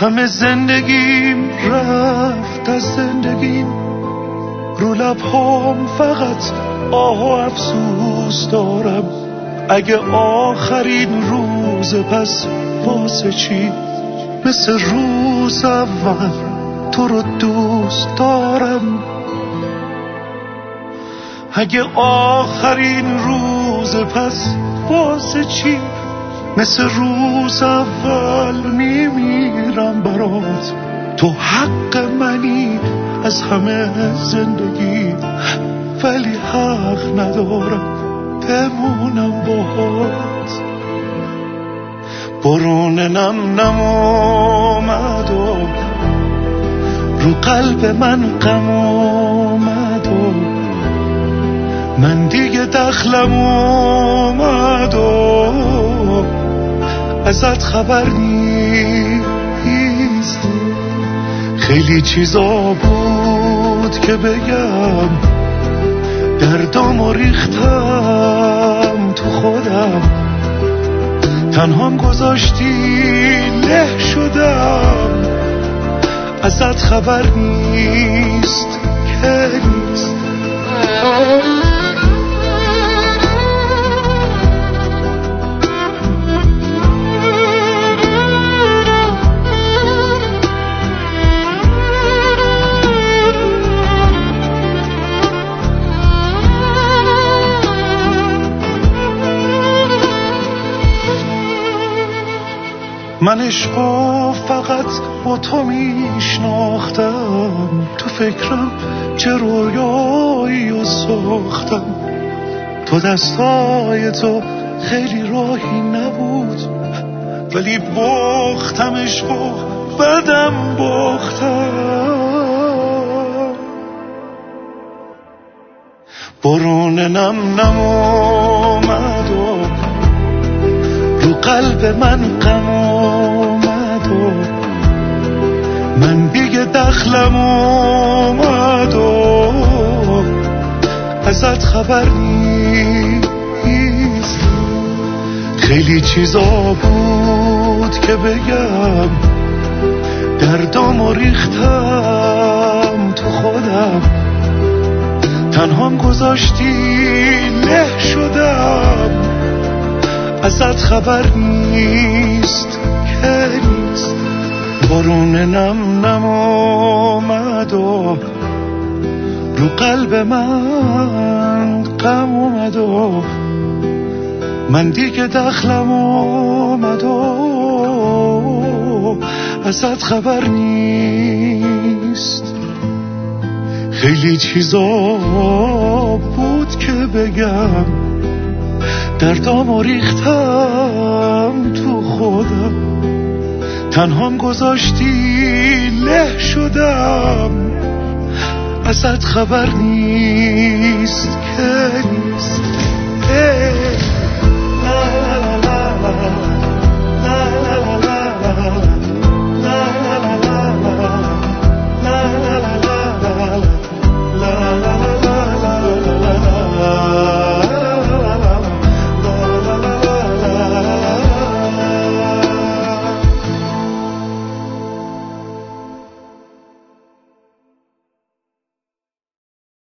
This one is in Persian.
همه زندگیم رفت از زندگیم، رو لبهام فقط آه و افسوس دارم. اگه آخرین روز پس واسه چی؟ مثل روز اول تو رو دوست دارم. اگه آخرین روز پس واسه چی؟ مثل روز اول میمیرم برات. تو حق منی از همه زندگی، ولی حق ندارم بمونم باهات. برون نم اومد و رو قلب من غم اومد و من دیگه دخلم اومد و ازت خبر نیست. خیلی چیزا بود که بگم، دردامو ریختم تو خودم، تنهام گذاشتی له شدم. ازت خبر نیست که نیست. من عشقو فقط با تو میشناختم، تو فکرم چه رویایی و ساختم. تو دستای تو خیلی راهی نبود، ولی باختم عشقو بدم باختم. برون نم اومد و رو قلب من غم اومد و من دیگه دخلم اومد و ازت خبر نیست. خیلی چیزا بود که بگم، دردامو ریختم تو خودم، تنهام گذاشتی له شدم. ازت خبر نیست که نیست. برون نم اومد و رو قلب من غم اومد و من دیگه دخلم اومد و ازت خبر نیست. خیلی چیزا بود که بگم، دردامو ریختم تو خودم، تنهام گذاشتی له شدم. ازت خبر نیست که نیست.